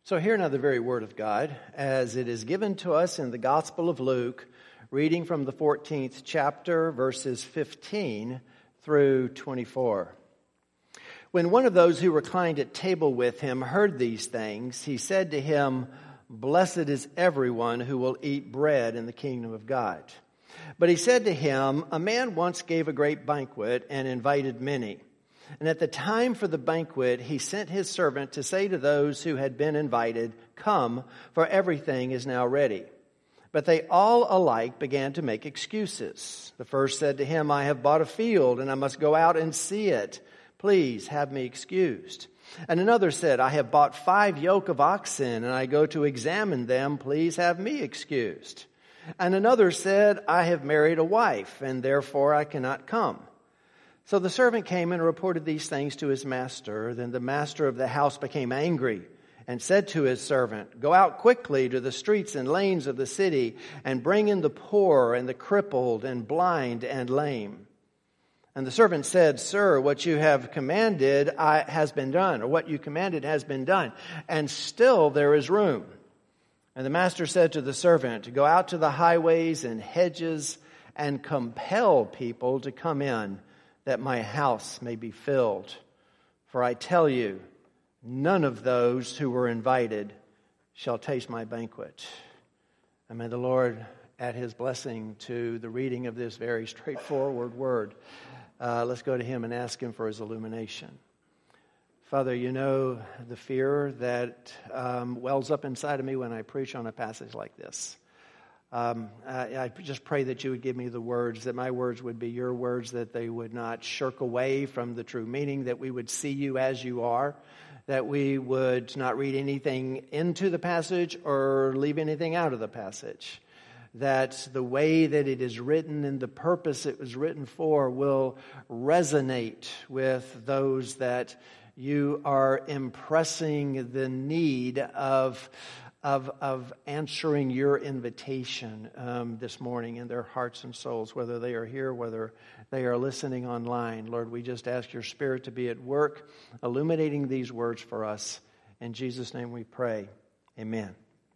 So hear now the very word of God as it is given to us in the Gospel of Luke, reading from the 14th chapter, verses 15 through 24. When one of those who reclined at table with him heard these things, he said to him, "Blessed is everyone who will eat bread in the kingdom of God." But he said to him, "A man once gave a great banquet and invited many. And at the time for the banquet, he sent his servant to say to those who had been invited, 'Come, for everything is now ready.' But they all alike began to make excuses. The first said to him, 'I have bought a field, and I must go out and see it. Please have me excused.' And another said, 'I have bought 5 yoke of oxen, and I go to examine them. Please have me excused.' And another said, 'I have married a wife, and therefore I cannot come.' So the servant came and reported these things to his master. Then the master of the house became angry and said to his servant, 'Go out quickly to the streets and lanes of the city and bring in the poor and the crippled and blind and lame.' And the servant said, 'Sir, what you have commanded has been done,' or what you commanded has been done, and still there is room. And the master said to the servant, 'Go out to the highways and hedges and compel people to come in, that my house may be filled. For I tell you, none of those who were invited shall taste my banquet.'" And may the Lord add his blessing to the reading of this very straightforward word. Let's go to him and ask him for his illumination. Father, you know the fear that wells up inside of me when I preach on a passage like this. I just pray that you would give me the words, that my words would be your words, that they would not shirk away from the true meaning, that we would see you as you are, that we would not read anything into the passage or leave anything out of the passage, that the way that it is written and the purpose it was written for will resonate with those that you are impressing the need of answering your invitation this morning in their hearts and souls, whether they are here, whether they are listening online. Lord, we just ask your Spirit to be at work, illuminating these words for us. In Jesus' name we pray. Amen.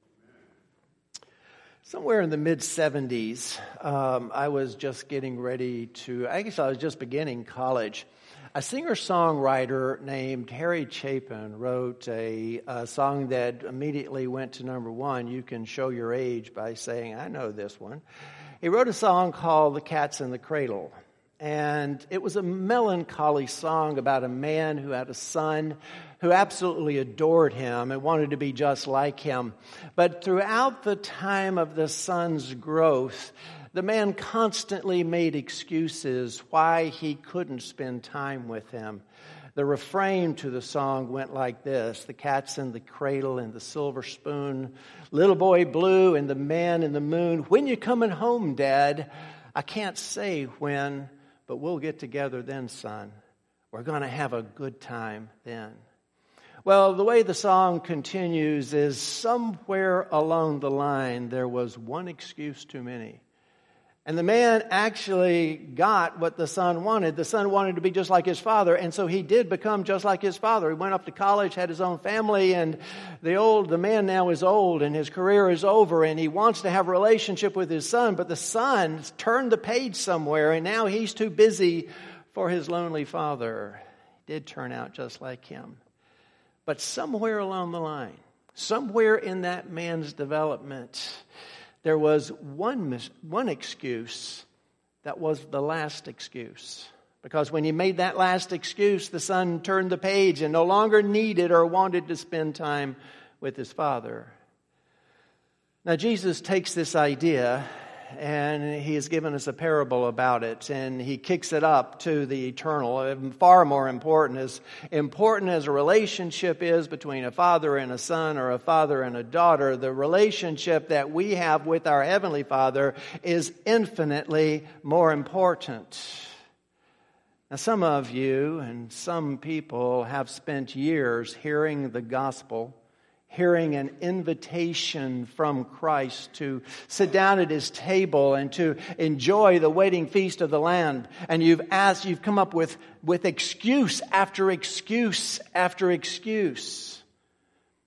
Somewhere in the mid-70s, I was just getting ready to, I guess I was just beginning college. A singer-songwriter named Harry Chapin wrote a song that immediately went to number 1. You can show your age by saying, "I know this one." He wrote a song called "The Cat's in the Cradle." And it was a melancholy song about a man who had a son who absolutely adored him and wanted to be just like him. But throughout the time of the son's growth, the man constantly made excuses why he couldn't spend time with him. The refrain to the song went like this: "The cat's in the cradle and the silver spoon, little boy blue and the man in the moon. When you coming home, Dad? I can't say when, but we'll get together then, son. We're going to have a good time then." Well, the way the song continues is somewhere along the line there was one excuse too many. And the man actually got what the son wanted. The son wanted to be just like his father, and so he did become just like his father. He went off to college, had his own family, and the man now is old, and his career is over, and he wants to have a relationship with his son, but the son turned the page somewhere, and now he's too busy for his lonely father. He did turn out just like him. But somewhere along the line, somewhere in that man's development, there was one excuse that was the last excuse. Because when he made that last excuse, the son turned the page and no longer needed or wanted to spend time with his father. Now Jesus takes this idea and he has given us a parable about it, and he kicks it up to the eternal. Far more important as a relationship is between a father and a son, or a father and a daughter, the relationship that we have with our Heavenly Father is infinitely more important. Now, some of you and some people have spent years hearing the gospel, hearing an invitation from Christ to sit down at his table and to enjoy the wedding feast of the Lamb. And you've come up with excuse after excuse after excuse.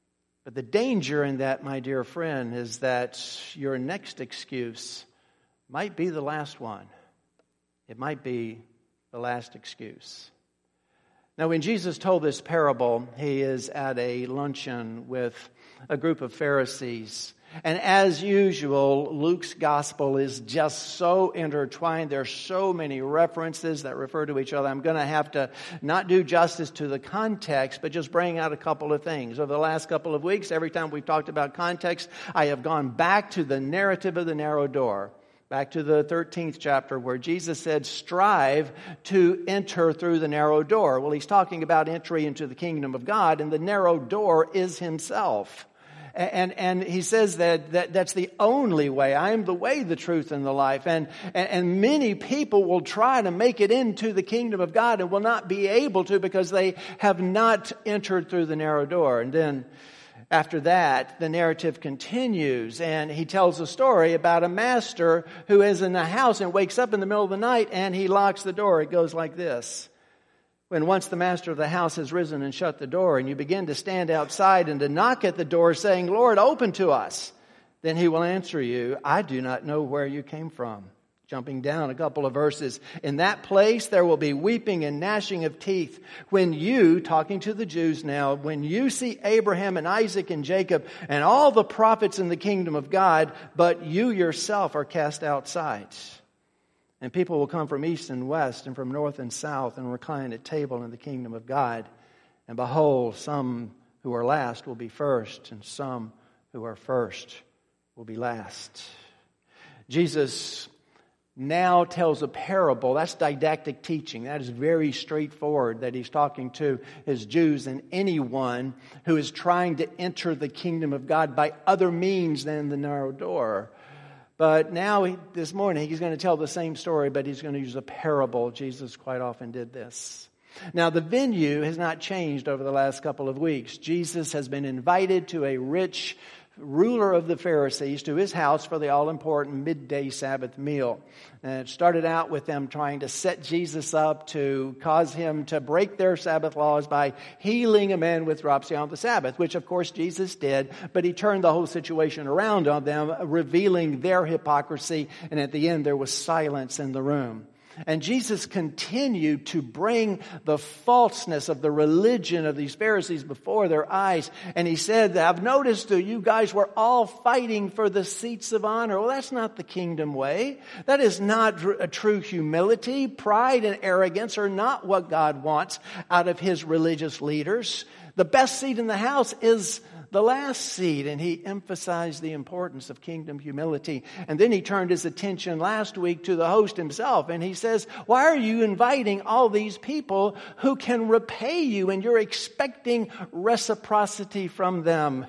But the danger in that, my dear friend, is that your next excuse might be the last one. It might be the last excuse. Now, when Jesus told this parable, he is at a luncheon with a group of Pharisees. And as usual, Luke's gospel is just so intertwined. There's so many references that refer to each other. I'm going to have to not do justice to the context, but just bring out a couple of things. Over the last couple of weeks, every time we've talked about context, I have gone back to the narrative of the narrow door. Back to the 13th chapter where Jesus said, strive to enter through the narrow door. Well, he's talking about entry into the kingdom of God, and the narrow door is himself. And he says that's the only way. I am the way, the truth, and the life. And many people will try to make it into the kingdom of God and will not be able to because they have not entered through the narrow door. And then after that, the narrative continues, and he tells a story about a master who is in a house and wakes up in the middle of the night and he locks the door. It goes like this. When once the master of the house has risen and shut the door, and you begin to stand outside and to knock at the door saying, Lord, open to us, then he will answer you, I do not know where you came from. Jumping down a couple of verses. In that place there will be weeping and gnashing of teeth when you, talking to the Jews now, when you see Abraham and Isaac and Jacob and all the prophets in the kingdom of God, but you yourself are cast outside. And people will come from east and west and from north and south and recline at table in the kingdom of God. And behold, some who are last will be first, and some who are first will be last. Jesus now tells a parable. That's didactic teaching. That is very straightforward, that he's talking to his Jews and anyone who is trying to enter the kingdom of God by other means than the narrow door. But now, this morning, he's going to tell the same story, but he's going to use a parable. Jesus quite often did this. Now, the venue has not changed over the last couple of weeks. Jesus has been invited to a rich ruler of the Pharisees to his house for the all-important midday Sabbath meal. And it started out with them trying to set Jesus up to cause him to break their Sabbath laws by healing a man with dropsy on the Sabbath, which of course Jesus did, but he turned the whole situation around on them, revealing their hypocrisy, and at the end there was silence in the room. And Jesus continued to bring the falseness of the religion of these Pharisees before their eyes. And he said, I've noticed that you guys were all fighting for the seats of honor. Well, that's not the kingdom way. That is not a true humility. Pride and arrogance are not what God wants out of his religious leaders. The best seat in the house is the last seat, and he emphasized the importance of kingdom humility. And then he turned his attention last week to the host himself, and he says, why are you inviting all these people who can repay you, and you're expecting reciprocity from them?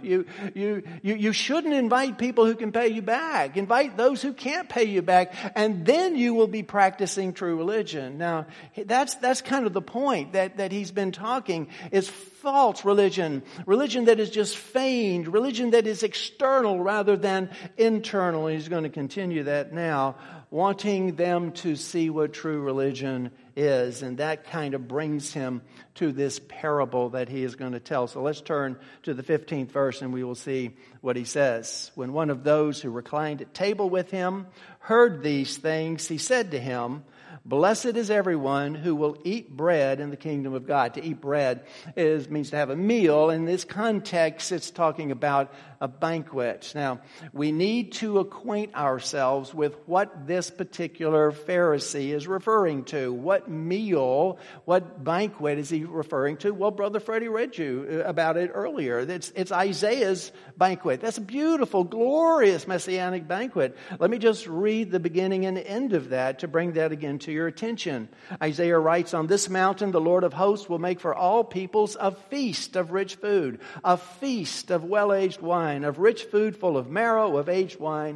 You shouldn't invite people who can pay you back. Invite those who can't pay you back, and then you will be practicing true religion. Now, that's kind of the point that he's been talking, is false religion that is just feigned, religion that is external rather than internal. And he's going to continue that now, wanting them to see what true religion is. And that kind of brings him to this parable that he is going to tell. So let's turn to the 15th verse and we will see what he says. When one of those who reclined at table with him heard these things, he said to him, blessed is everyone who will eat bread in the kingdom of God. To eat bread means to have a meal. In this context, it's talking about a banquet. Now, we need to acquaint ourselves with what this particular Pharisee is referring to. What meal, what banquet is he referring to? Well, Brother Freddie read you about it earlier. It's Isaiah's banquet. That's a beautiful, glorious messianic banquet. Let me just read the beginning and end of that to bring that again to your attention. Isaiah writes, on this mountain the Lord of hosts will make for all peoples a feast of rich food, a feast of well-aged wine, of rich food full of marrow, of aged wine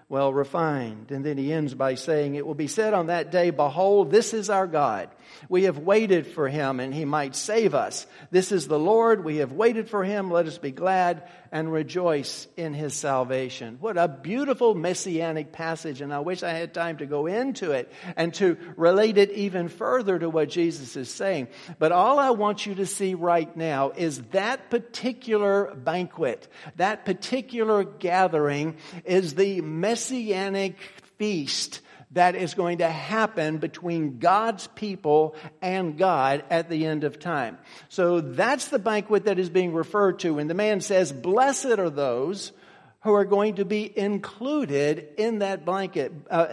well refined. And then he ends by saying, it will be said on that day, behold, this is our God. We have waited for him, and he might save us. This is the Lord. We have waited for him. Let us be glad and rejoice in his salvation. What a beautiful messianic passage, and I wish I had time to go into it and to relate it even further to what Jesus is saying. But all I want you to see right now is that particular banquet, that particular gathering is the messianic feast that is going to happen between God's people and God at the end of time. So that's the banquet that is being referred to. And the man says, blessed are those who are going to be included in that banquet.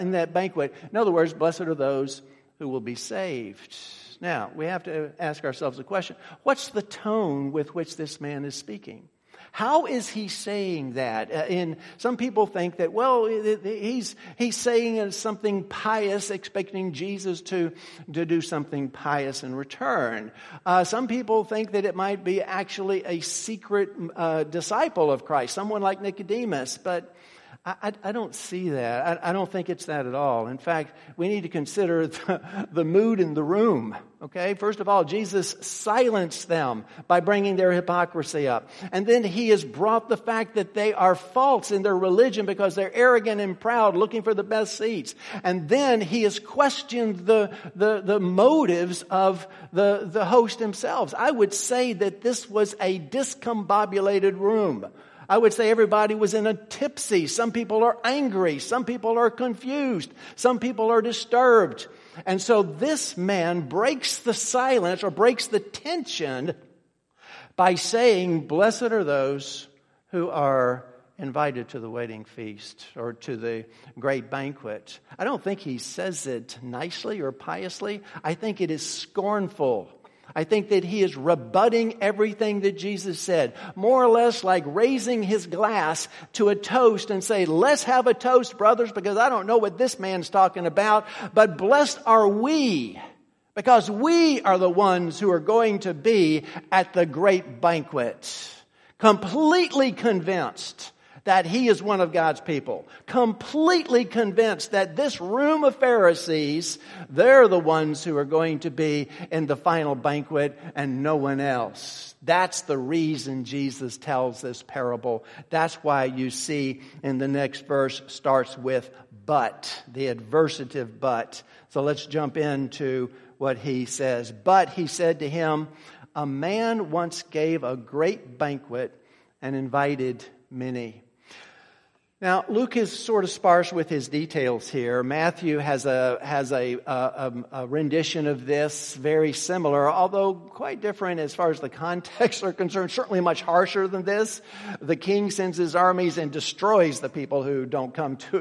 In other words, blessed are those who will be saved. Now, we have to ask ourselves a question. What's the tone with which this man is speaking? How is he saying that? And some people think that, well, he's saying something pious, expecting Jesus to do something pious in return. Some people think that it might be actually a secret disciple of Christ, someone like Nicodemus, but I don't see that. I don't think it's that at all. In fact, we need to consider the mood in the room. Okay? First of all, Jesus silenced them by bringing their hypocrisy up. And then he has brought the fact that they are false in their religion because they're arrogant and proud, looking for the best seats. And then he has questioned the motives of the host themselves. I would say that this was a discombobulated room. I would say everybody was in a tipsy. Some people are angry. Some people are confused. Some people are disturbed. And so this man breaks the silence or breaks the tension by saying, blessed are those who are invited to the wedding feast or to the great banquet. I don't think he says it nicely or piously. I think it is scornful. I think that he is rebutting everything that Jesus said, more or less like raising his glass to a toast and say, let's have a toast, brothers, because I don't know what this man's talking about, but blessed are we, because we are the ones who are going to be at the great banquet, completely convinced that he is one of God's people, completely convinced that this room of Pharisees, they're the ones who are going to be in the final banquet and no one else. That's the reason Jesus tells this parable. That's why you see in the next verse starts with but, the adversative but. So let's jump into what he says. But he said to him, a man once gave a great banquet and invited many. Now, Luke is sort of sparse with his details here. Matthew has a rendition of this very similar, although quite different as far as the context are concerned. Certainly much harsher than this. The king sends his armies and destroys the people who don't come to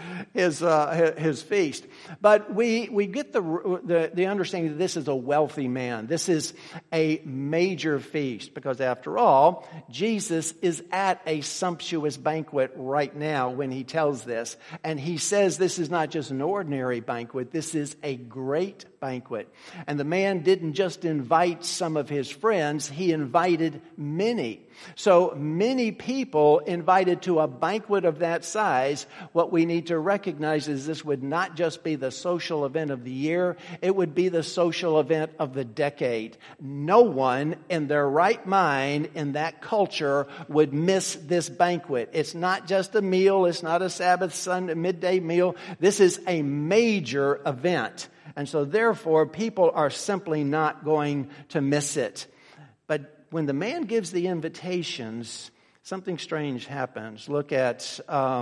his feast. But we get the understanding that this is a wealthy man. This is a major feast because, after all, Jesus is at a sumptuous banquet right now when he tells this. And he says this is not just an ordinary banquet, this is a great banquet. And the man didn't just invite some of his friends, he invited many. So many people invited to a banquet of that size. What we need to recognize is this would not just be the social event of the year, it would be the social event of the decade. No one in their right mind in that culture would miss this banquet. It's not just a meal, it's not a Sabbath Sunday midday meal. This is a major event. And so therefore, people are simply not going to miss it. But when the man gives the invitations, something strange happens. Look at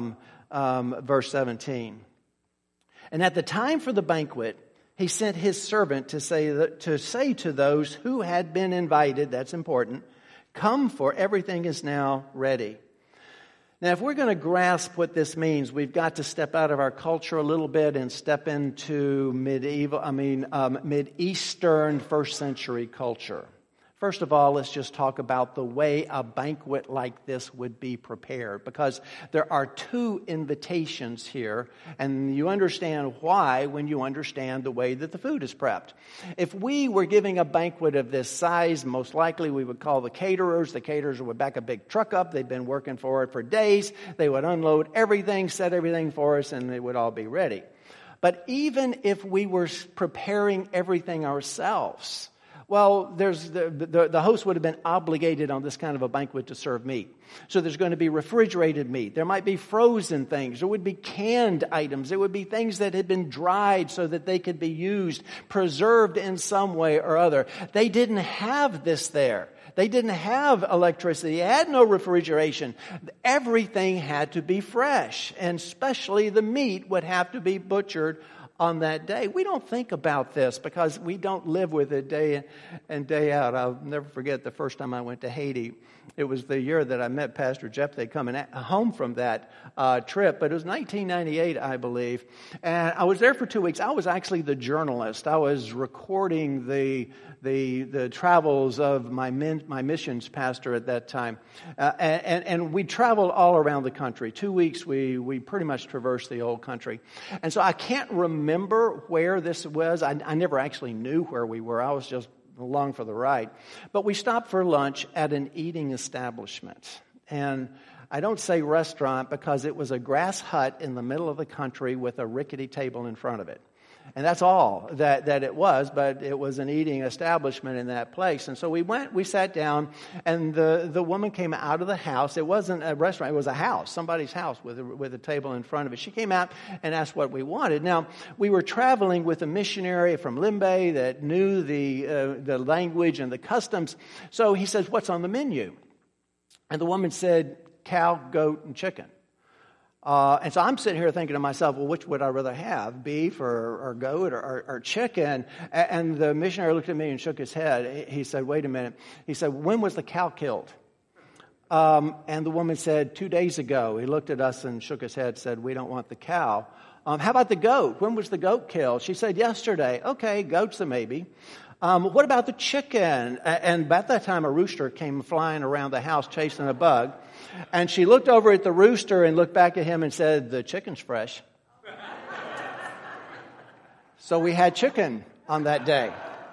verse 17. And at the time for the banquet, he sent his servant to say to those who had been invited, that's important, come, for everything is now ready. Now, if we're going to grasp what this means, we've got to step out of our culture a little bit and step into Mideastern first century culture. First of all, let's just talk about the way a banquet like this would be prepared, because there are two invitations here, and you understand why when you understand the way that the food is prepped. If we were giving a banquet of this size, most likely we would call the caterers. The caterers would back a big truck up. They'd been working for it for days. They would unload everything, set everything for us, and it would all be ready. But even if we were preparing everything ourselves, well, the host would have been obligated on this kind of a banquet to serve meat. So there's going to be refrigerated meat. There might be frozen things. There would be canned items. There would be things that had been dried so that they could be used, preserved in some way or other. They didn't have this there. They didn't have electricity. They had no refrigeration. Everything had to be fresh, and especially the meat would have to be butchered on that day. We don't think about this because we don't live with it day in, day out. I'll never forget the first time I went to Haiti. It was the year that I met Pastor Jeff. They coming home from that trip, but it was 1998, I believe. And I was there for 2 weeks. I was actually the journalist. I was recording the travels of my missions pastor at that time. And we traveled all around the country. 2 weeks, we pretty much traversed the old country. And so I can't remember where this was. I never actually knew where we were. I was just along for the ride. But we stopped for lunch at an eating establishment. And I don't say restaurant because it was a grass hut in the middle of the country with a rickety table in front of it. And that's all that it was, but it was an eating establishment in that place. And so we sat down, and the woman came out of the house. It wasn't a restaurant, it was a house, somebody's house with a table in front of it. She came out and asked what we wanted. Now, we were traveling with a missionary from Limbe that knew the language and the customs. So he says, "What's on the menu?" And the woman said, "Cow, goat, and chicken." And so I'm sitting here thinking to myself, well, which would I rather have, beef or goat or chicken? And the missionary looked at me and shook his head. He said, wait a minute. He said, when was the cow killed? And the woman said, 2 days ago. He looked at us and shook his head, said, we don't want the cow. How about the goat? When was the goat killed? She said, yesterday. Okay, goat's a maybe. What about the chicken? And about that time, a rooster came flying around the house chasing a bug. And she looked over at the rooster and looked back at him and said, the chicken's fresh. So we had chicken on that day.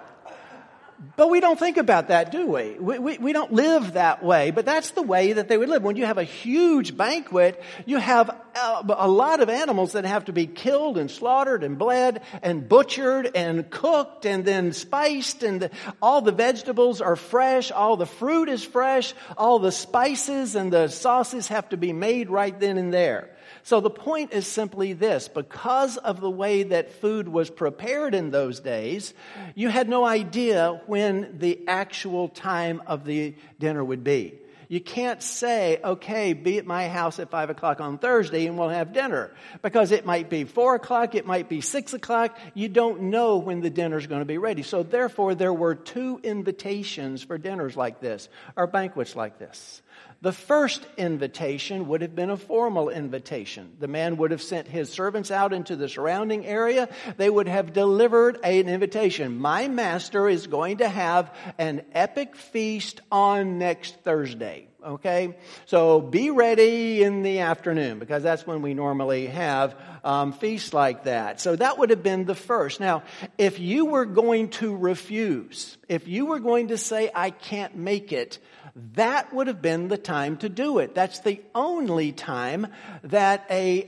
But we don't think about that, do we? We don't live that way, but that's the way that they would live. When you have a huge banquet, you have a lot of animals that have to be killed and slaughtered and bled and butchered and cooked and then spiced, and all the vegetables are fresh, all the fruit is fresh, all the spices and the sauces have to be made right then and there. So the point is simply this: because of the way that food was prepared in those days, you had no idea when the actual time of the dinner would be. You can't say, okay, be at my house at 5 o'clock on Thursday and we'll have dinner. Because it might be 4 o'clock, it might be 6 o'clock. You don't know when the dinner's going to be ready. So therefore, there were two invitations for dinners like this, or banquets like this. The first invitation would have been a formal invitation. The man would have sent his servants out into the surrounding area. They would have delivered an invitation. My master is going to have an epic feast on next Thursday. Okay? So be ready in the afternoon, because that's when we normally have feasts like that. So that would have been the first. Now, if you were going to refuse, if you were going to say, I can't make it, that would have been the time to do it. That's the only time that a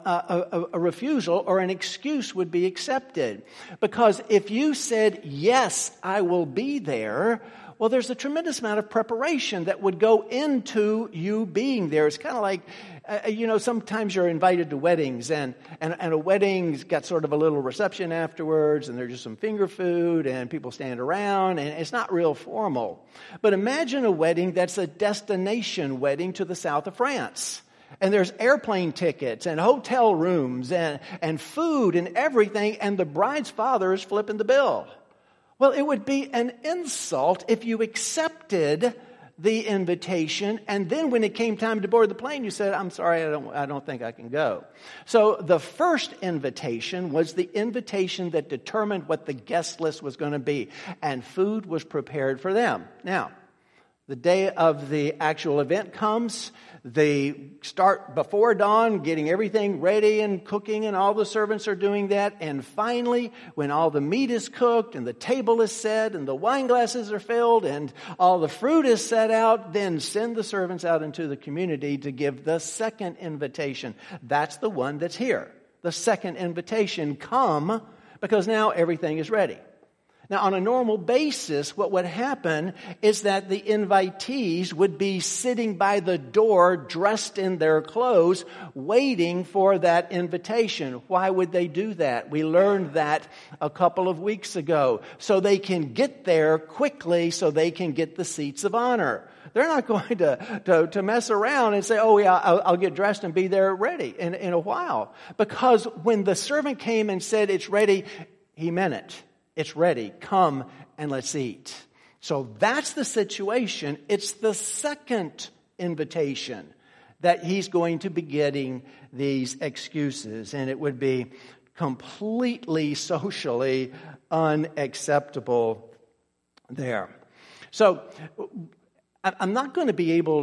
refusal or an excuse would be accepted. Because if you said, yes, I will be there, well, there's a tremendous amount of preparation that would go into you being there. It's kind of like, sometimes you're invited to weddings, and a wedding's got sort of a little reception afterwards, and there's just some finger food, and people stand around, and it's not real formal. But imagine a wedding that's a destination wedding to the south of France. And there's airplane tickets and hotel rooms and food and everything, and the bride's father is flipping the bill. Well, it would be an insult if you accepted the invitation, and then when it came time to board the plane, you said, I'm sorry, I don't think I can go. So the first invitation was the invitation that determined what the guest list was going to be, and food was prepared for them. Now, the day of the actual event comes. They start before dawn, getting everything ready and cooking, and all the servants are doing that. And finally, when all the meat is cooked and the table is set and the wine glasses are filled and all the fruit is set out, then send the servants out into the community to give the second invitation. That's the one that's here. The second invitation, come, because now everything is ready. Now, on a normal basis, what would happen is that the invitees would be sitting by the door, dressed in their clothes, waiting for that invitation. Why would they do that? We learned that a couple of weeks ago. So they can get there quickly, so they can get the seats of honor. They're not going to mess around and say, oh yeah, I'll get dressed and be there ready in a while. Because when the servant came and said it's ready, he meant it. It's ready. Come and let's eat. So that's the situation. It's the second invitation that he's going to be getting these excuses. And it would be completely socially unacceptable there. So I'm not going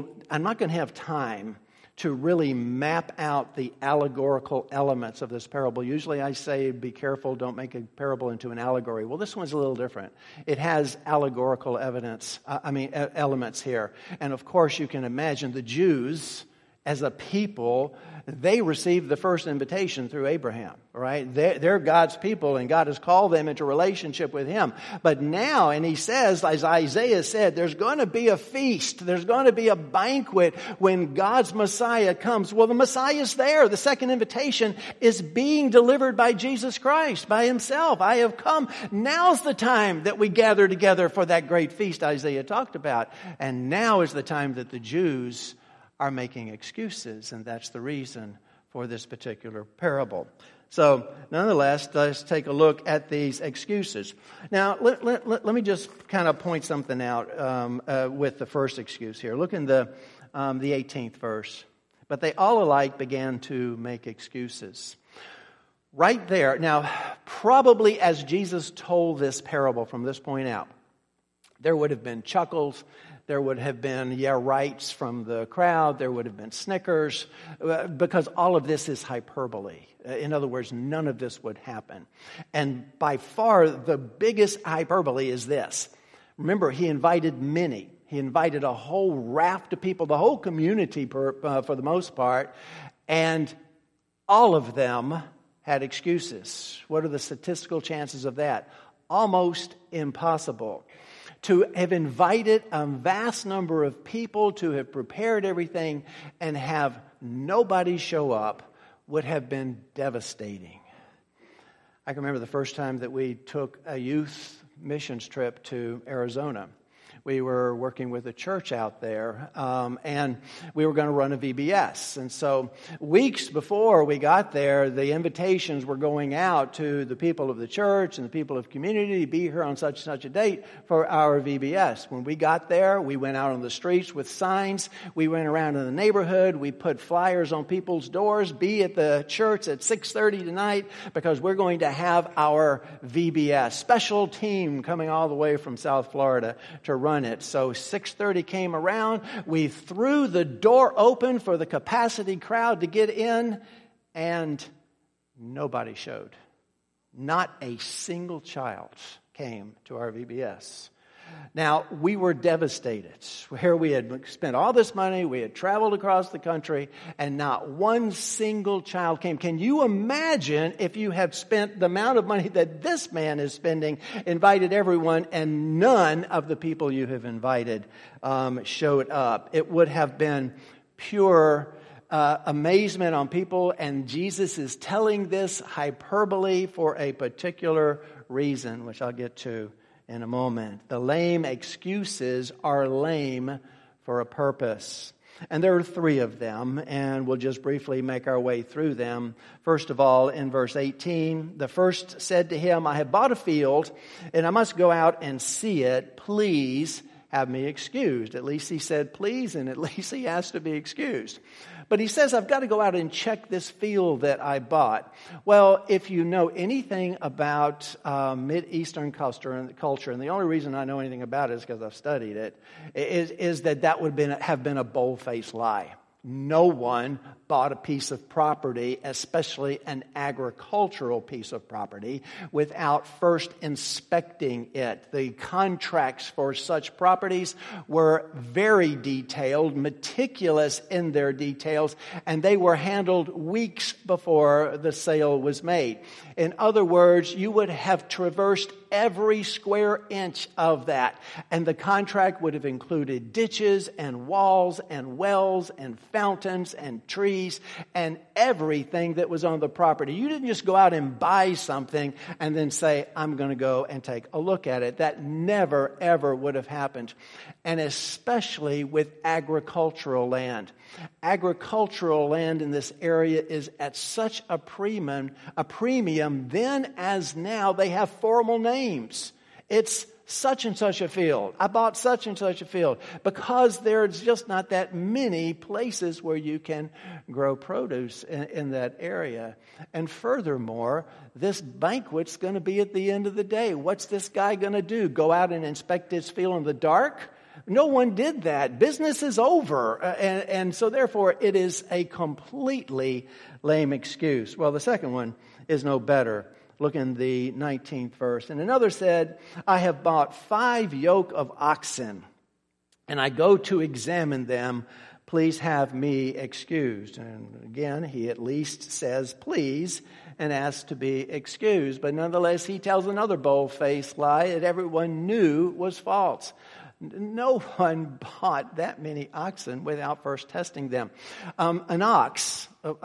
to have time to really map out the allegorical elements of this parable. Usually I say, be careful, don't make a parable into an allegory. Well, this one's a little different. It has allegorical elements here. And of course, you can imagine the Jews, as a people, they received the first invitation through Abraham, right? They're God's people, and God has called them into relationship with Him. But now, and He says, as Isaiah said, there's going to be a feast. There's going to be a banquet when God's Messiah comes. Well, the Messiah's there. The second invitation is being delivered by Jesus Christ, by Himself. I have come. Now's the time that we gather together for that great feast Isaiah talked about. And now is the time that the Jews are making excuses, and that's the reason for this particular parable. So, nonetheless, let's take a look at these excuses. Now, let me just kind of point something out with the first excuse here. Look in the 18th verse. But they all alike began to make excuses. Right there. Now, probably as Jesus told this parable from this point out, there would have been chuckles. There would have been, rights from the crowd. There would have been snickers, because all of this is hyperbole. In other words, none of this would happen. And by far, the biggest hyperbole is this. Remember, He invited many. He invited a whole raft of people, the whole community for the most part, and all of them had excuses. What are the statistical chances of that? Almost impossible. To have invited a vast number of people, to have prepared everything, and have nobody show up would have been devastating. I can remember the first time that we took a youth missions trip to Arizona. We were working with a church out there, and we were going to run a VBS. And so weeks before we got there, the invitations were going out to the people of the church and the people of community to be here on such and such a date for our VBS. When we got there, we went out on the streets with signs. We went around in the neighborhood. We put flyers on people's doors. Be at the church at 6:30 tonight, because we're going to have our VBS. Special team coming all the way from South Florida to run it. So 6:30 came around. We threw the door open for the capacity crowd to get in, and nobody showed. Not a single child came to our VBS. Now, we were devastated. Here we had spent all this money, we had traveled across the country, and not one single child came. Can you imagine if you have spent the amount of money that this man is spending, invited everyone, and none of the people you have invited showed up? It would have been pure amazement on people, and Jesus is telling this hyperbole for a particular reason, which I'll get to in a moment. The lame excuses are lame for a purpose. And there are three of them, and we'll just briefly make our way through them. First of all, in verse 18, the first said to him, I have bought a field, and I must go out and see it. Please have me excused. At least he said please, and at least he asked to be excused. But he says, I've got to go out and check this field that I bought. Well, if you know anything about Mideastern culture, and the only reason I know anything about it is because I've studied it, is that would have been a bold-faced lie. No one bought a piece of property, especially an agricultural piece of property, without first inspecting it. The contracts for such properties were very detailed, meticulous in their details, and they were handled weeks before the sale was made. In other words, you would have traversed every square inch of that. And the contract would have included ditches and walls and wells and fountains and trees and everything that was on the property. You didn't just go out and buy something and then say, I'm going to go and take a look at it. That never, ever would have happened. And especially with agricultural land. Agricultural land in this area is at such a premium then as now. They have formal names. It's such and such a field. I bought such and such a field, because there's just not that many places where you can grow produce in that area. And furthermore, this banquet's going to be at the end of the day. What's this guy going to do? Go out and inspect his field in the dark? No one did that. Business is over. And so therefore, it is a completely lame excuse. Well, the second one is no better. Look in the 19th verse. And another said, I have bought 5 yoke of oxen, and I go to examine them. Please have me excused. And again, he at least says please and asks to be excused. But nonetheless, he tells another bold-faced lie that everyone knew was false. No one bought that many oxen without first testing them. An ox,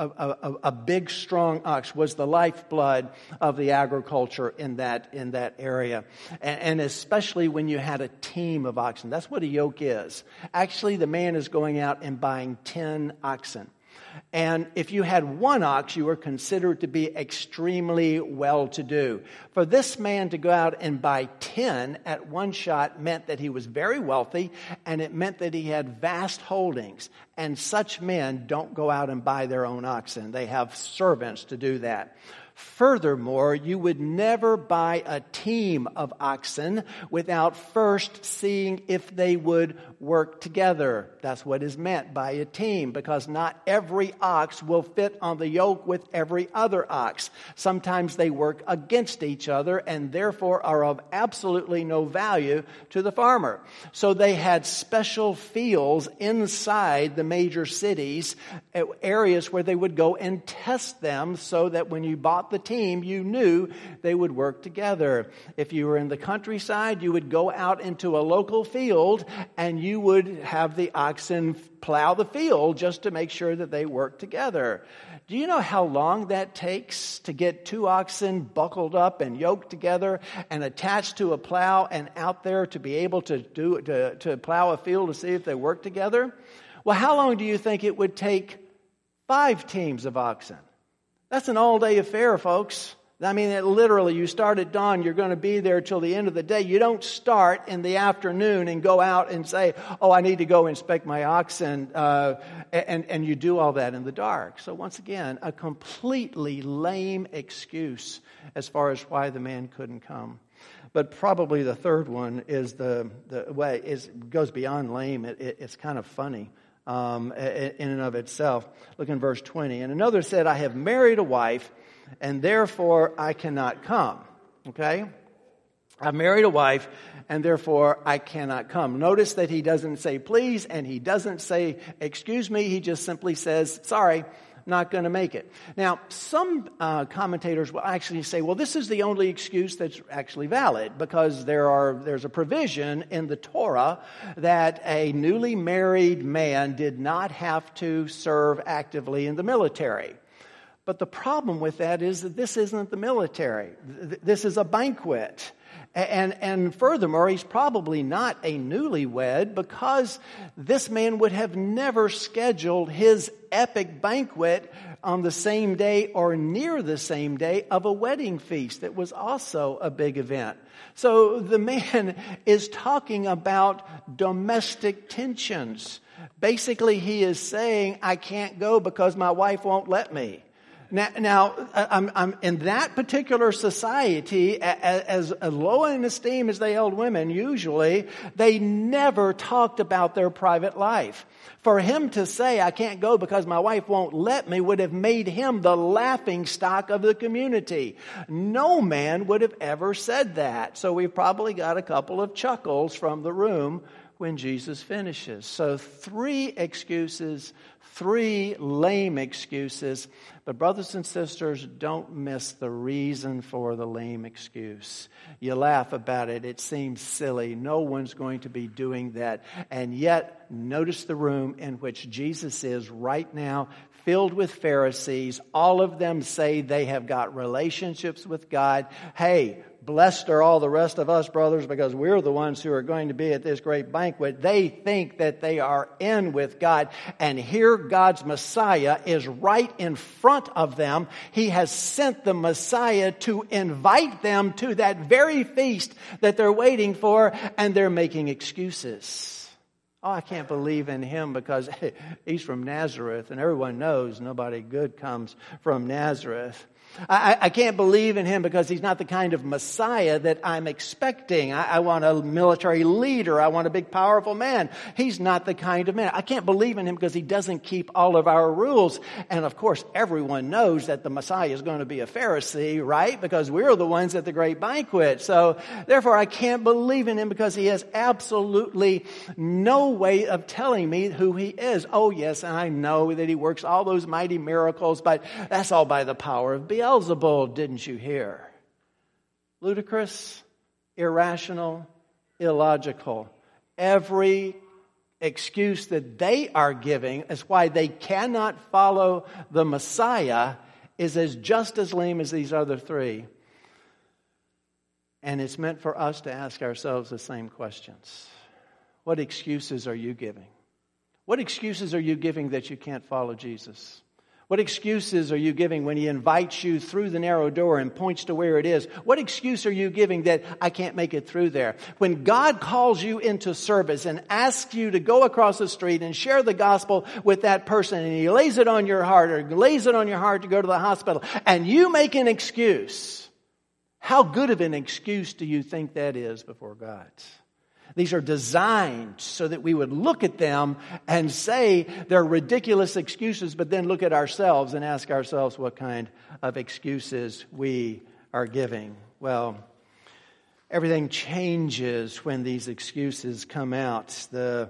a big, strong ox, was the lifeblood of the agriculture in that area. And especially when you had a team of oxen. That's what a yoke is. Actually, the man is going out and buying 10 oxen. And if you had 1 ox, you were considered to be extremely well-to-do. For this man to go out and buy 10 at one shot meant that he was very wealthy, and it meant that he had vast holdings. And such men don't go out and buy their own oxen. They have servants to do that. Furthermore, you would never buy a team of oxen without first seeing if they would work together. That's what is meant by a team, because not every ox will fit on the yoke with every other ox. Sometimes they work against each other and therefore are of absolutely no value to the farmer. So they had special fields inside the major cities, areas where they would go and test them, so that when you bought the team, you knew they would work together. If you were in the countryside, you would go out into a local field and you would have the oxen plow the field just to make sure that they work together. Do you know how long that takes to get 2 oxen buckled up and yoked together and attached to a plow and out there to be able to plow a field to see if they work together? Well, how long do you think it would take 5 teams of oxen? That's an all-day affair, folks. I mean, literally, you start at dawn, you're going to be there till the end of the day. You don't start in the afternoon and go out and say, oh, I need to go inspect my oxen, and you do all that in the dark. So once again, a completely lame excuse as far as why the man couldn't come. But probably the third one is the way it goes beyond lame. It's kind of funny. In and of itself. Look in verse 20. And another said, I have married a wife, and therefore I cannot come. Okay? I've married a wife, and therefore I cannot come. Notice that he doesn't say please, and he doesn't say excuse me. He just simply says, sorry, not going to make it. Now, some commentators will actually say, well, this is the only excuse that's actually valid, because there's a provision in the Torah that a newly married man did not have to serve actively in the military. But the problem with that is that this isn't the military. This is a banquet. And furthermore, he's probably not a newlywed, because this man would have never scheduled his epic banquet on the same day or near the same day of a wedding feast that was also a big event. So the man is talking about domestic tensions. Basically, he is saying, I can't go because my wife won't let me. Now, I'm in that particular society, as low in esteem as they held women, usually, they never talked about their private life. For him to say, I can't go because my wife won't let me, would have made him the laughing stock of the community. No man would have ever said that. So we probably got a couple of chuckles from the room when Jesus finishes. So 3 excuses, 3 lame excuses. But brothers and sisters, don't miss the reason for the lame excuse. You laugh about it. It seems silly. No one's going to be doing that. And yet, notice the room in which Jesus is right now, filled with Pharisees. All of them say they have got relationships with God. Hey, blessed are all the rest of us, brothers, because we're the ones who are going to be at this great banquet. They think that they are in with God. And here God's Messiah is right in front of them. He has sent the Messiah to invite them to that very feast that they're waiting for, and they're making excuses. Oh, I can't believe in him because he's from Nazareth, and everyone knows nobody good comes from Nazareth. I can't believe in him because he's not the kind of Messiah that I'm expecting. I want a military leader. I want a big, powerful man. He's not the kind of man. I can't believe in him because he doesn't keep all of our rules. And of course, everyone knows that the Messiah is going to be a Pharisee, right? Because we're the ones at the great banquet. So therefore, I can't believe in him because he has absolutely no way of telling me who he is. Oh, yes, I know that he works all those mighty miracles, but that's all by the power of Beelzebul, didn't you hear? Ludicrous, irrational, illogical. Every excuse that they are giving is why they cannot follow the Messiah is just as lame as these other 3. And it's meant for us to ask ourselves the same questions. What excuses are you giving? What excuses are you giving that you can't follow Jesus? What excuses are you giving when he invites you through the narrow door and points to where it is? What excuse are you giving that I can't make it through there? When God calls you into service and asks you to go across the street and share the gospel with that person, and he lays it on your heart to go to the hospital, and you make an excuse, how good of an excuse do you think that is before God? These are designed so that we would look at them and say they're ridiculous excuses, but then look at ourselves and ask ourselves what kind of excuses we are giving. Well, everything changes when these excuses come out. The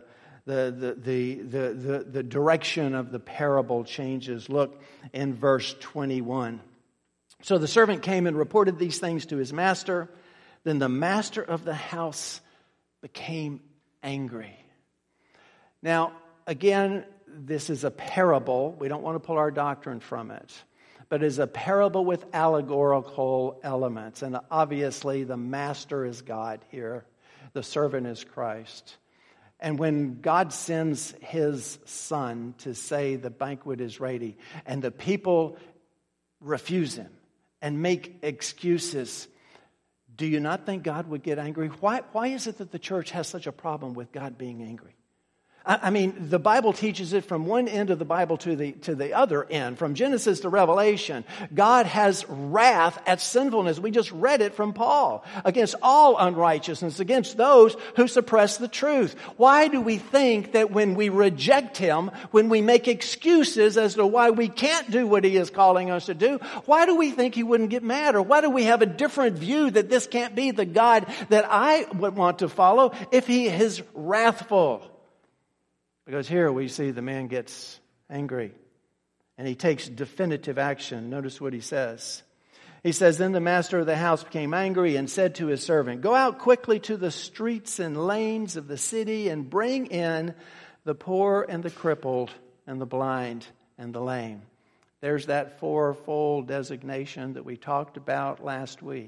direction of the parable changes. Look in verse 21. So the servant came and reported these things to his master. Then the master of the house became angry. Now, again, this is a parable. We don't want to pull our doctrine from it. But it is a parable with allegorical elements. And obviously, the master is God here. The servant is Christ. And when God sends his son to say the banquet is ready, and the people refuse him and make excuses, do you not think God would get angry? Why is it that the church has such a problem with God being angry? I mean, the Bible teaches it from one end of the Bible to the other end. From Genesis to Revelation, God has wrath at sinfulness. We just read it from Paul. Against all unrighteousness, against those who suppress the truth. Why do we think that when we reject him, when we make excuses as to why we can't do what he is calling us to do, why do we think he wouldn't get mad? Or why do we have a different view that this can't be the God that I would want to follow if he is wrathful? Because here we see the man gets angry and he takes definitive action. Notice what he says. He says, then the master of the house became angry and said to his servant, go out quickly to the streets and lanes of the city and bring in the poor and the crippled and the blind and the lame. There's that fourfold designation that we talked about last week.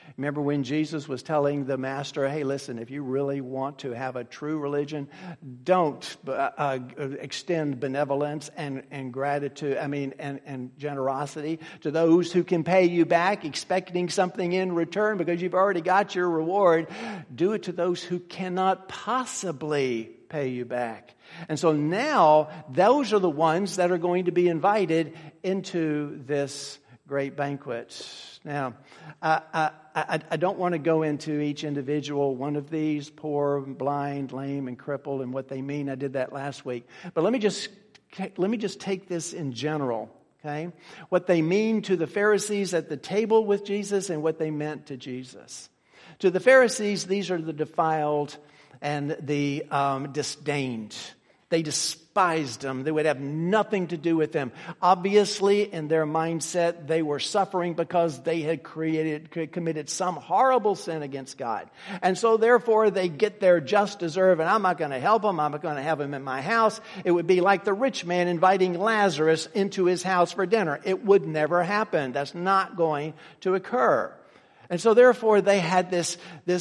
Remember when Jesus was telling the master, hey, listen, if you really want to have a true religion, don't extend benevolence and gratitude, and generosity to those who can pay you back, expecting something in return because you've already got your reward. Do it to those who cannot possibly pay you back. And so now those are the ones that are going to be invited into this great banquet. Now, I don't want to go into each individual one of these, poor, blind, lame, and crippled, and what they mean. I did that last week. But let me just take this in general, okay? What they mean to the Pharisees at the table with Jesus and what they meant to Jesus. To the Pharisees, these are the defiled and the disdained. They despised them. They would have nothing to do with them. Obviously, in their mindset, they were suffering because they had committed some horrible sin against God. And so therefore, they get their just deserve, and I'm not going to help them. I'm not going to have them in my house. It would be like the rich man inviting Lazarus into his house for dinner. It would never happen. That's not going to occur. And so therefore they had this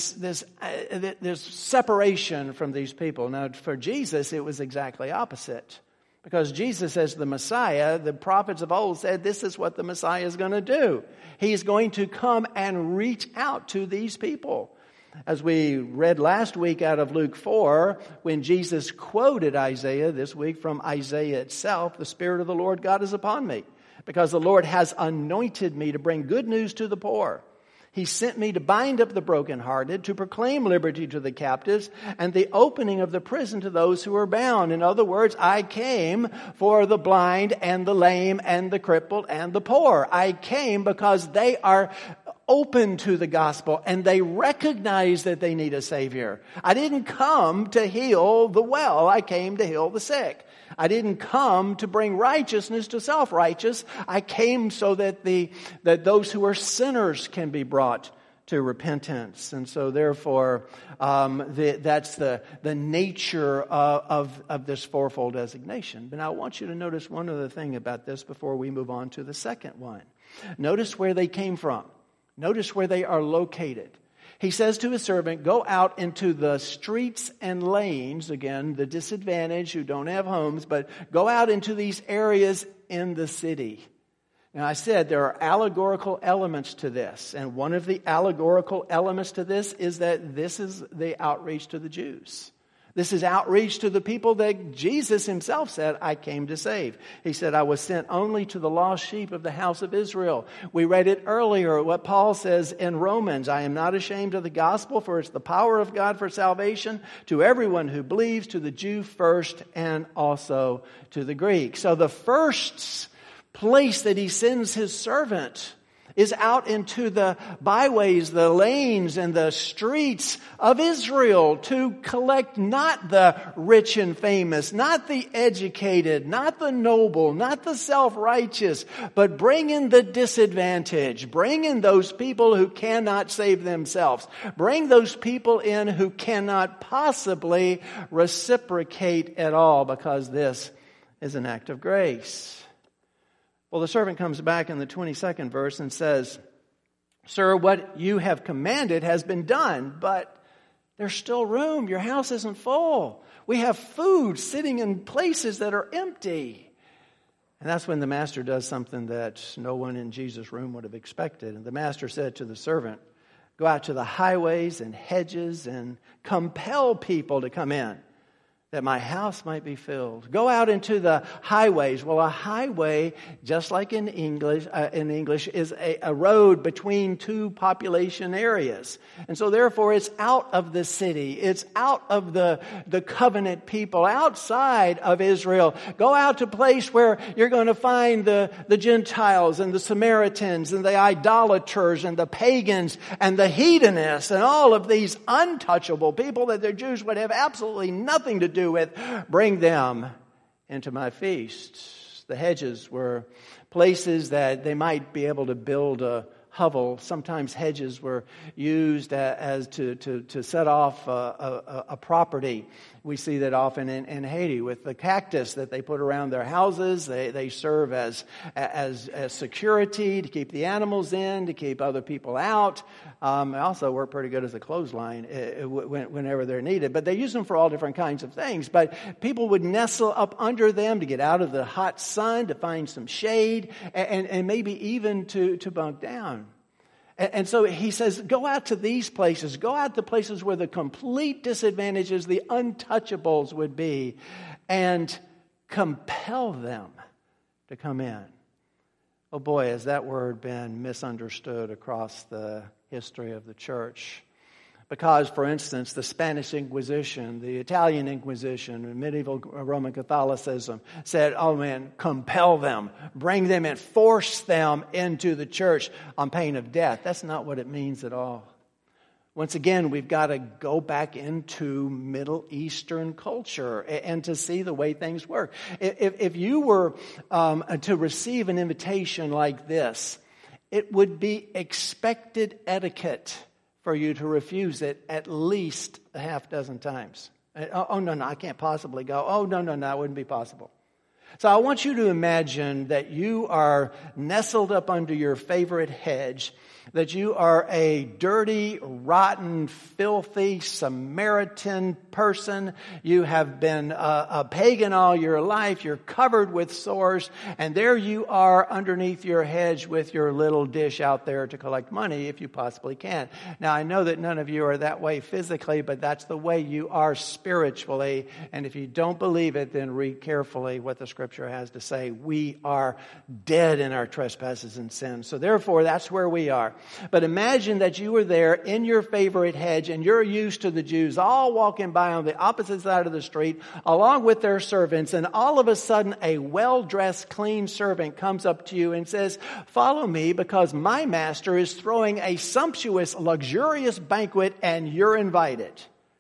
separation from these people. Now for Jesus it was exactly opposite. Because Jesus as the Messiah, the prophets of old said this is what the Messiah is going to do. He's going to come and reach out to these people. As we read last week out of Luke 4, when Jesus quoted Isaiah this week from Isaiah itself, the Spirit of the Lord God is upon me, because the Lord has anointed me to bring good news to the poor. He sent me to bind up the brokenhearted, to proclaim liberty to the captives, and the opening of the prison to those who are bound. In other words, I came for the blind and the lame and the crippled and the poor. I came because they are open to the gospel and they recognize that they need a Savior. I didn't come to heal the well. I came to heal the sick. I didn't come to bring righteousness to self-righteous. I came so that those who are sinners can be brought to repentance. And so therefore, that's the nature of this fourfold designation. But now I want you to notice one other thing about this before we move on to the second one. Notice where they came from. Notice where they are located. He says to his servant, go out into the streets and lanes, again, the disadvantaged who don't have homes, but go out into these areas in the city. Now, I said there are allegorical elements to this, and one of the allegorical elements to this is that this is the outreach to the Jews. This is outreach to the people that Jesus himself said, I came to save. He said, I was sent only to the lost sheep of the house of Israel. We read it earlier, what Paul says in Romans, I am not ashamed of the gospel, for it's the power of God for salvation to everyone who believes, to the Jew first and also to the Greek. So the first place that he sends his servant is out into the byways, the lanes, and the streets of Israel to collect not the rich and famous, not the educated, not the noble, not the self-righteous, but bring in the disadvantaged. Bring in those people who cannot save themselves. Bring those people in who cannot possibly reciprocate at all, because this is an act of grace. Well, the servant comes back in the 22nd verse and says, Sir, what you have commanded has been done, but there's still room. Your house isn't full. We have food sitting in places that are empty. And that's when the master does something that no one in Jesus' room would have expected. And the master said to the servant, go out to the highways and hedges and compel people to come in, that my house might be filled. Go out into the highways. Well, a highway, just like in English, is a road between two population areas. And so therefore it's out of the city. It's out of the covenant people, outside of Israel. Go out to a place where you're going to find the Gentiles and the Samaritans and the idolaters and the pagans and the hedonists and all of these untouchable people that the Jews would have absolutely nothing to do with. Bring them into my feasts. The hedges were places that they might be able to build a hovel. Sometimes hedges were used as to set off a property. We see that often in Haiti with the cactus that they put around their houses. They serve as security to keep the animals in, to keep other people out. They also work pretty good as a clothesline whenever they're needed. But they use them for all different kinds of things. But people would nestle up under them to get out of the hot sun, to find some shade, and maybe even to bunk down. And so he says, go out to these places. Go out to places where the complete disadvantages, the untouchables would be, and compel them to come in. Oh boy, has that word been misunderstood across the history of the church. Because, for instance, the Spanish Inquisition, the Italian Inquisition, medieval Roman Catholicism said, oh man, compel them, bring them and force them into the church on pain of death. That's not what it means at all. Once again, we've got to go back into Middle Eastern culture and to see the way things work. If you were to receive an invitation like this, it would be expected etiquette for you to refuse it at least a half dozen times. Oh, no, I can't possibly go. Oh, no, it wouldn't be possible. So I want you to imagine that you are nestled up under your favorite hedge, that you are a dirty, rotten, filthy Samaritan person. You have been a pagan all your life. You're covered with sores. And there you are underneath your hedge with your little dish out there to collect money if you possibly can. Now, I know that none of you are that way physically, but that's the way you are spiritually. And if you don't believe it, then read carefully what the Scripture has to say. We are dead in our trespasses and sins. So therefore, that's where we are. But imagine that you were there in your favorite hedge and you're used to the Jews all walking by on the opposite side of the street along with their servants, and all of a sudden a well-dressed, clean servant comes up to you and says, follow me because my master is throwing a sumptuous, luxurious banquet and you're invited.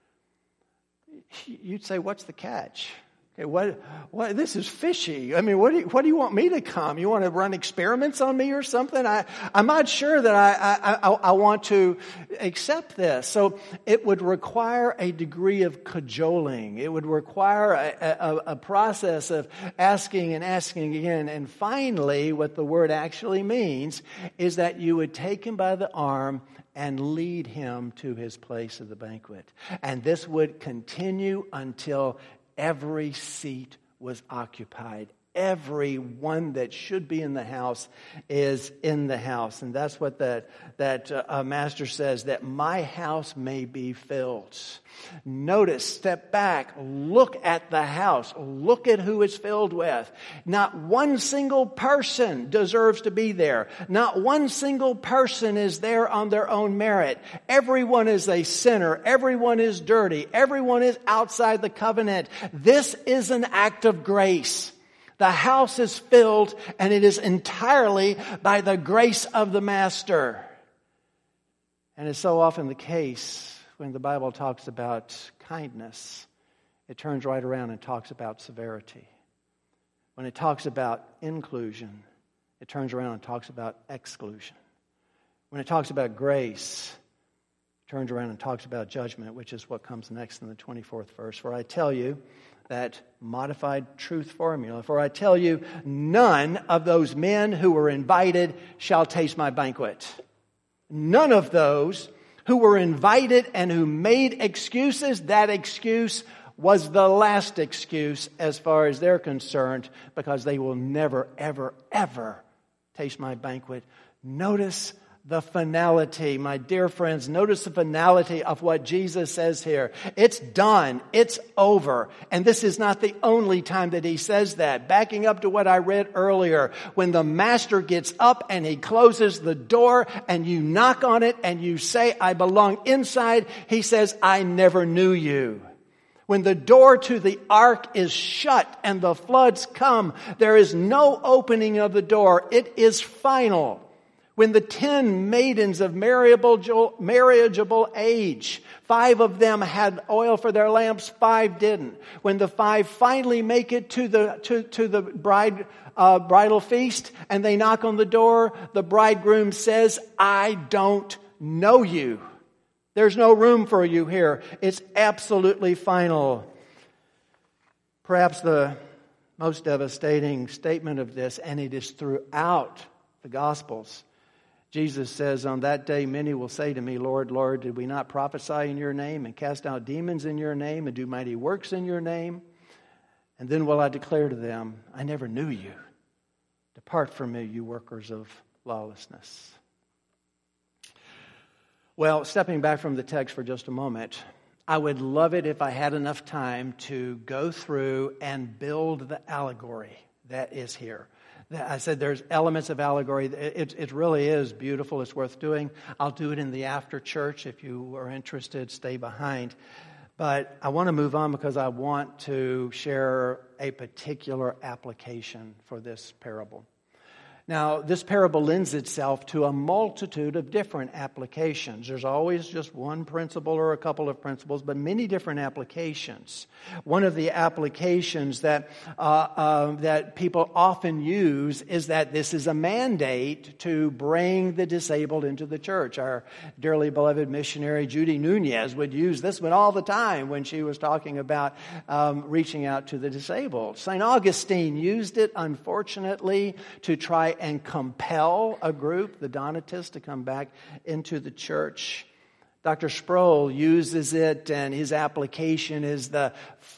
You'd say, what's the catch? What? This is fishy. I mean, what do you want me to come? You want to run experiments on me or something? I'm not sure that I want to accept this. So it would require a degree of cajoling. It would require a process of asking and asking again. And finally, what the word actually means is that you would take him by the arm and lead him to his place of the banquet. And this would continue until every seat was occupied. Every one that should be in the house is in the house. And that's what that master says, that my house may be filled. Notice, step back, look at the house. Look at who it's filled with. Not one single person deserves to be there. Not one single person is there on their own merit. Everyone is a sinner. Everyone is dirty. Everyone is outside the covenant. This is an act of grace. The house is filled, and it is entirely by the grace of the Master. And it's so often the case when the Bible talks about kindness, it turns right around and talks about severity. When it talks about inclusion, it turns around and talks about exclusion. When it talks about grace, it turns around and talks about judgment, which is what comes next in the 24th verse. For I tell you, that modified truth formula. For I tell you, none of those men who were invited shall taste my banquet. None of those who were invited and who made excuses, that excuse was the last excuse as far as they're concerned, because they will never, ever, ever taste my banquet. Notice the finality, my dear friends. Notice the finality of what Jesus says here. It's done. It's over. And this is not the only time that he says that. Backing up to what I read earlier, when the master gets up and he closes the door and you knock on it and you say, I belong inside, he says, I never knew you. When the door to the ark is shut and the floods come, there is no opening of the door. It is final. When the 10 maidens of marriageable age, 5 of them had oil for their lamps, 5 didn't. When the 5 finally make it to the bridal feast and they knock on the door, the bridegroom says, I don't know you. There's no room for you here. It's absolutely final. Perhaps the most devastating statement of this, and it is throughout the Gospels. Jesus says, on that day many will say to me, Lord, Lord, did we not prophesy in your name and cast out demons in your name and do mighty works in your name? And then will I declare to them, I never knew you. Depart from me, you workers of lawlessness. Well, stepping back from the text for just a moment, I would love it if I had enough time to go through and build the allegory that is here. I said there's elements of allegory. It really is beautiful. It's worth doing. I'll do it in the after church. If you are interested, stay behind. But I want to move on because I want to share a particular application for this parable. Now, this parable lends itself to a multitude of different applications. There's always just one principle or a couple of principles, but many different applications. One of the applications that people often use is that this is a mandate to bring the disabled into the church. Our dearly beloved missionary Judy Nunez would use this one all the time when she was talking about reaching out to the disabled. St. Augustine used it, unfortunately, to try and compel a group, the Donatists, to come back into the church. Dr. Sproul uses it, and his application is the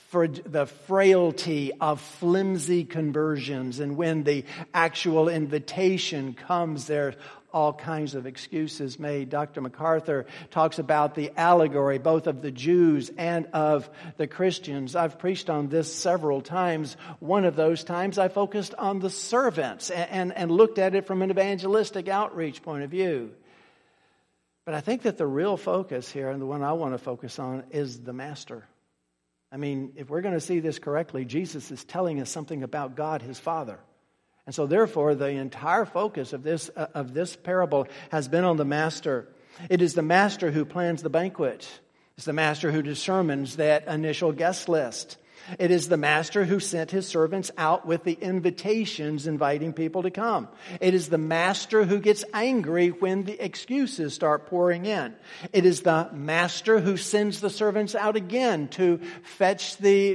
frailty of flimsy conversions. And when the actual invitation comes, there's all kinds of excuses made. Dr. MacArthur talks about the allegory, both of the Jews and of the Christians. I've preached on this several times. One of those times I focused on the servants and looked at it from an evangelistic outreach point of view. But I think that the real focus here, and the one I want to focus on, is the master. I mean, if we're going to see this correctly, Jesus is telling us something about God, his Father. And so therefore, the entire focus of this parable has been on the master. It is the master who plans the banquet. It's the master who determines that initial guest list. It is the master who sent his servants out with the invitations inviting people to come. It is the master who gets angry when the excuses start pouring in. It is the master who sends the servants out again to fetch the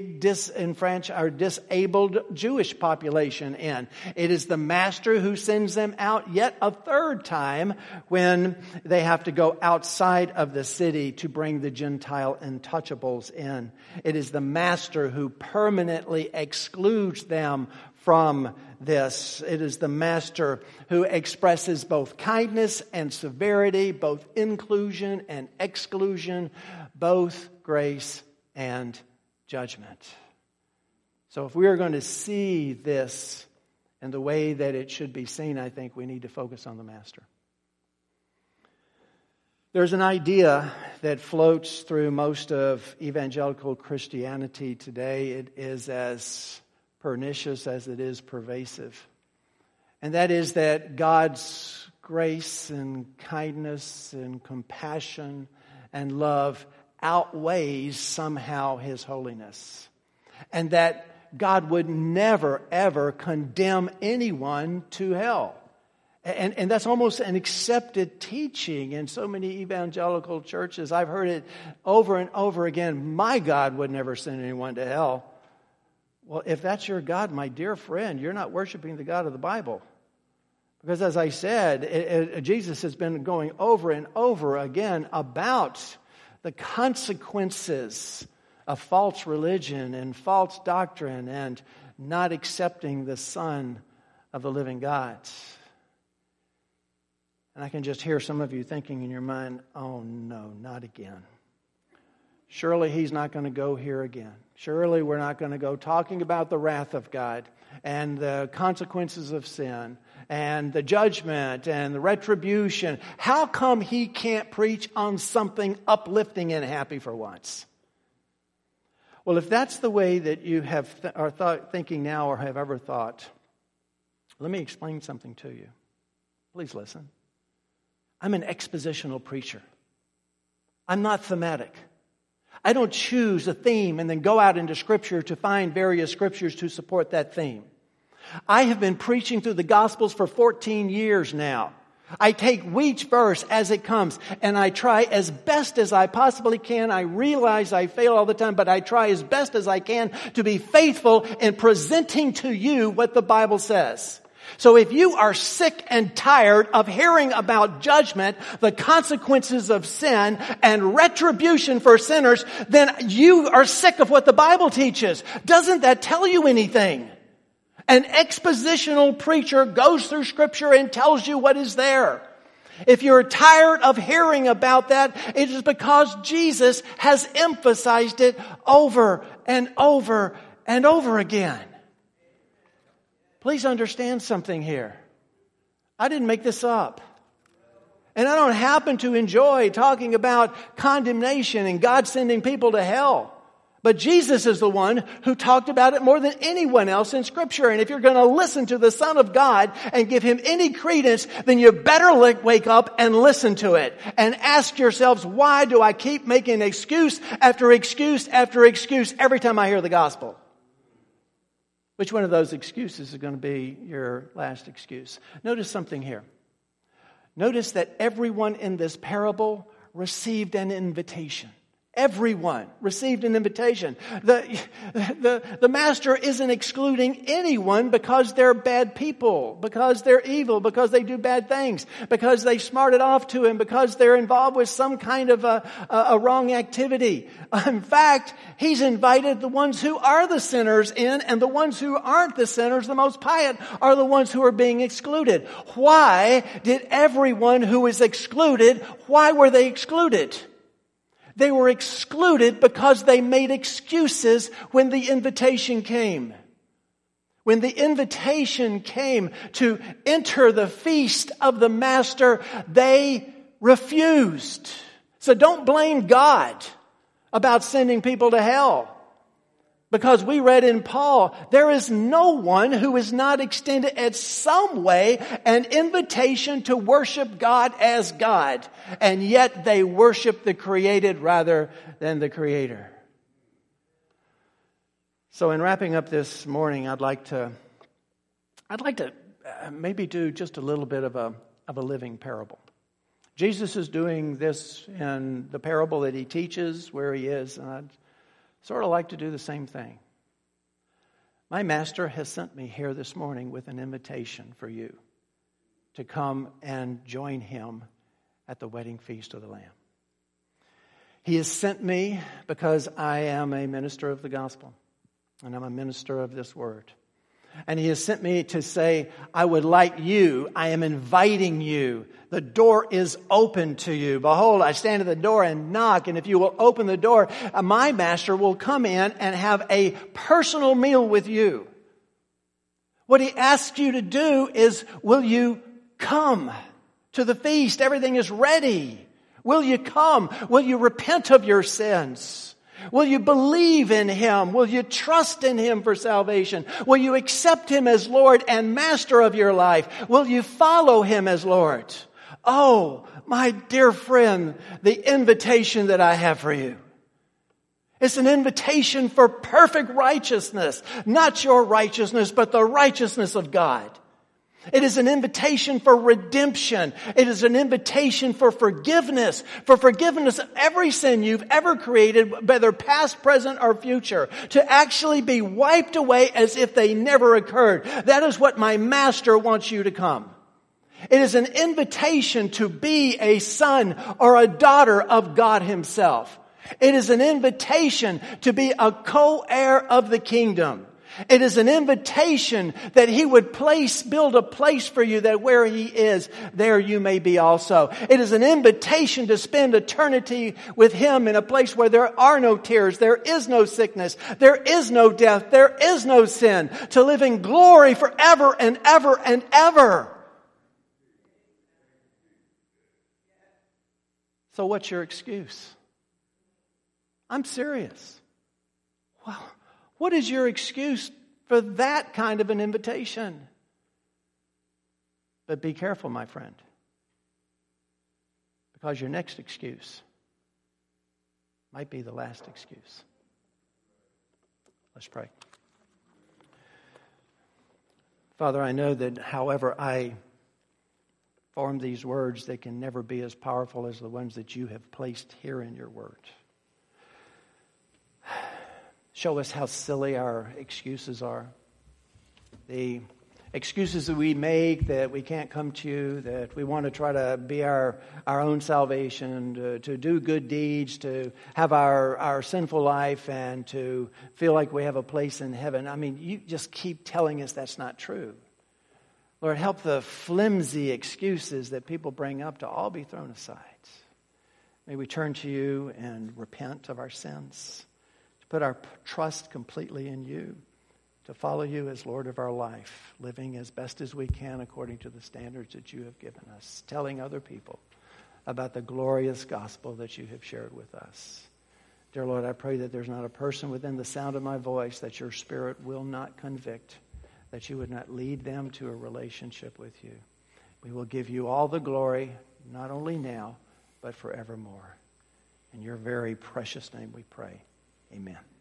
disabled Jewish population in. It is the master who sends them out yet a third time when they have to go outside of the city to bring the Gentile untouchables in. It is the master who permanently excludes them from this. It is the master who expresses both kindness and severity, both inclusion and exclusion, both grace and judgment. So if we are going to see this in the way that it should be seen, I think we need to focus on the master. There's an idea that floats through most of evangelical Christianity today. It is as pernicious as it is pervasive. And that is that God's grace and kindness and compassion and love outweighs somehow his holiness. And that God would never, ever condemn anyone to hell. And that's almost an accepted teaching in so many evangelical churches. I've heard it over and over again. My God would never send anyone to hell. Well, if that's your God, my dear friend, you're not worshiping the God of the Bible. Because as I said, Jesus has been going over and over again about the consequences of false religion and false doctrine and not accepting the Son of the living God. And I can just hear some of you thinking in your mind, oh no, not again. Surely he's not going to go here again. Surely we're not going to go talking about the wrath of God and the consequences of sin and the judgment and the retribution. How come he can't preach on something uplifting and happy for once? Well, if that's the way that you are thinking now or have ever thought, let me explain something to you. Please listen. I'm an expositional preacher. I'm not thematic. I don't choose a theme and then go out into Scripture to find various Scriptures to support that theme. I have been preaching through the Gospels for 14 years now. I take each verse as it comes, and I try as best as I possibly can. I realize I fail all the time, but I try as best as I can to be faithful in presenting to you what the Bible says. So if you are sick and tired of hearing about judgment, the consequences of sin, and retribution for sinners, then you are sick of what the Bible teaches. Doesn't that tell you anything? An expositional preacher goes through Scripture and tells you what is there. If you're tired of hearing about that, it is because Jesus has emphasized it over and over and over again. Please understand something here. I didn't make this up. And I don't happen to enjoy talking about condemnation and God sending people to hell. But Jesus is the one who talked about it more than anyone else in Scripture. And if you're going to listen to the Son of God and give Him any credence, then you better wake up and listen to it. And ask yourselves, why do I keep making excuse after excuse after excuse every time I hear the gospel? Which one of those excuses is going to be your last excuse? Notice something here. Notice that everyone in this parable received an invitation. Everyone received an invitation. The master isn't excluding anyone because they're bad people, because they're evil, because they do bad things, because they smarted off to him, because they're involved with some kind of a wrong activity. In fact, he's invited the ones who are the sinners in, and the ones who aren't the sinners, the most pious, are the ones who are being excluded. Why did everyone who was excluded, why were they excluded? They were excluded because they made excuses when the invitation came. When the invitation came to enter the feast of the Master, they refused. So don't blame God about sending people to hell. Because we read in Paul, there is no one who is not extended in some way an invitation to worship God as God. And yet they worship the created rather than the Creator. So in wrapping up this morning, I'd like to maybe do just a little bit of a living parable. Jesus is doing this in the parable that He teaches where He is, and I'd sort of like to do the same thing. My Master has sent me here this morning with an invitation for you to come and join Him at the wedding feast of the Lamb. He has sent me because I am a minister of the gospel, and I'm a minister of this word. And He has sent me to say, I would like you, I am inviting you. The door is open to you. Behold, I stand at the door and knock, and if you will open the door, my Master will come in and have a personal meal with you. What He asks you to do is, will you come to the feast? Everything is ready. Will you come? Will you repent of your sins? Will you believe in Him? Will you trust in Him for salvation? Will you accept Him as Lord and Master of your life? Will you follow Him as Lord? Oh, my dear friend, the invitation that I have for you. It's an invitation for perfect righteousness. Not your righteousness, but the righteousness of God. It is an invitation for redemption. It is an invitation for forgiveness of every sin you've ever created, whether past, present, or future, to actually be wiped away as if they never occurred. That is what my Master wants you to come. It is an invitation to be a son or a daughter of God Himself. It is an invitation to be a co-heir of the kingdom. It is an invitation that He would build a place for you, that where He is, there you may be also. It is an invitation to spend eternity with Him in a place where there are no tears, there is no sickness, there is no death, there is no sin, to live in glory forever and ever and ever. So what's your excuse? I'm serious. Wow. What is your excuse for that kind of an invitation? But be careful, my friend, because your next excuse might be the last excuse. Let's pray. Father, I know that however I form these words, they can never be as powerful as the ones that you have placed here in your word. Show us how silly our excuses are. The excuses that we make that we can't come to you, that we want to try to be our own salvation, to do good deeds, to have our sinful life, and to feel like we have a place in heaven. I mean, you just keep telling us that's not true. Lord, help the flimsy excuses that people bring up to all be thrown aside. May we turn to you and repent of our sins, to put our trust completely in you, to follow you as Lord of our life, living as best as we can according to the standards that you have given us, telling other people about the glorious gospel that you have shared with us. Dear Lord, I pray that there's not a person within the sound of my voice that your Spirit will not convict, that you would not lead them to a relationship with you. We will give you all the glory, not only now, but forevermore. In your very precious name we pray. Amen.